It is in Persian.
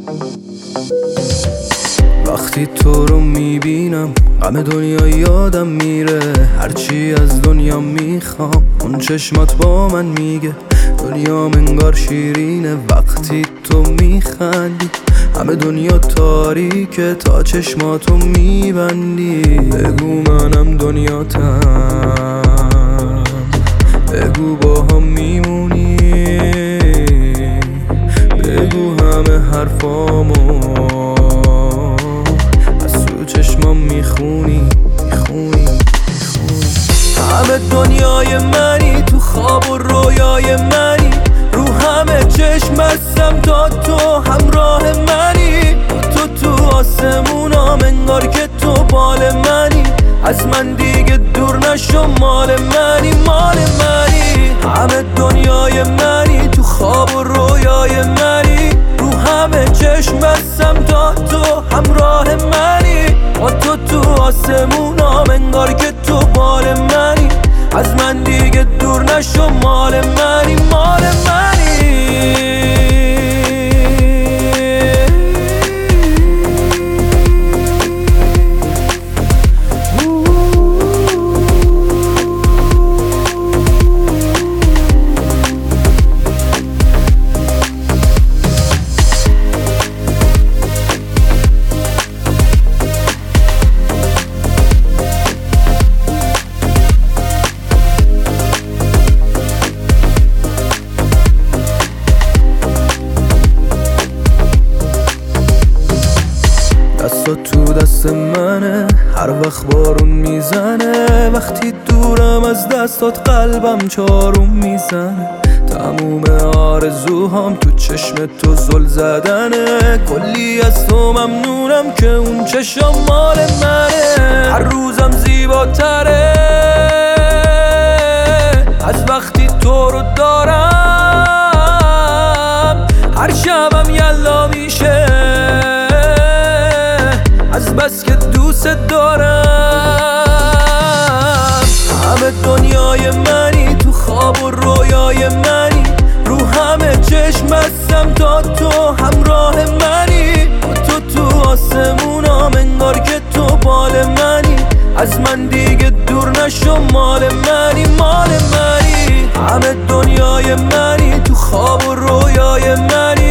وقتی تو رو میبینم غم دنیا یادم میره، هرچی از دنیا میخوام اون چشمات با من میگه. دنیا انگار شیرینه وقتی تو میخندی، همه دنیا تاریکه تا چشماتو میبندی. بگو منم دنیاتم، بگو با هم میمونی، بگو همه حرفامو از تو چشمام میخونی. همه دنیای منی، تو خواب و رویای منی، رو همه چشم بستم تا تو همراه منی. تو آسمونام انگار که تو بال منی، از من دیگه دور نشو، مال منی. همه دنیای منی، تو خواب و رویای منی، رو همه چشم بستم تا تو همراه منی. تو آسمونام انگار که تو بال منی، از من دیگه دور نشو، مال منی. دستات تو دست منه، هر وقت بارون میزنه، وقتی دورم از دستات قلبم چارون میزنه. تموم آرزوهام تو چشم تو زل زدنه، کلی از تو ممنونم که اون چشم مال منه. هر روزم زیباتره از وقتی تو رو دارم، هر شبم یلا میشه از بس که دوست دارم. همه دنیای منی، تو خواب و رویای منی، رو همه چشم بستم تا تو همراه منی. تو آسمونام انگار که تو بال منی، از من دیگه دور نشو، مال منی. همه دنیای منی، تو خواب و رویای منی،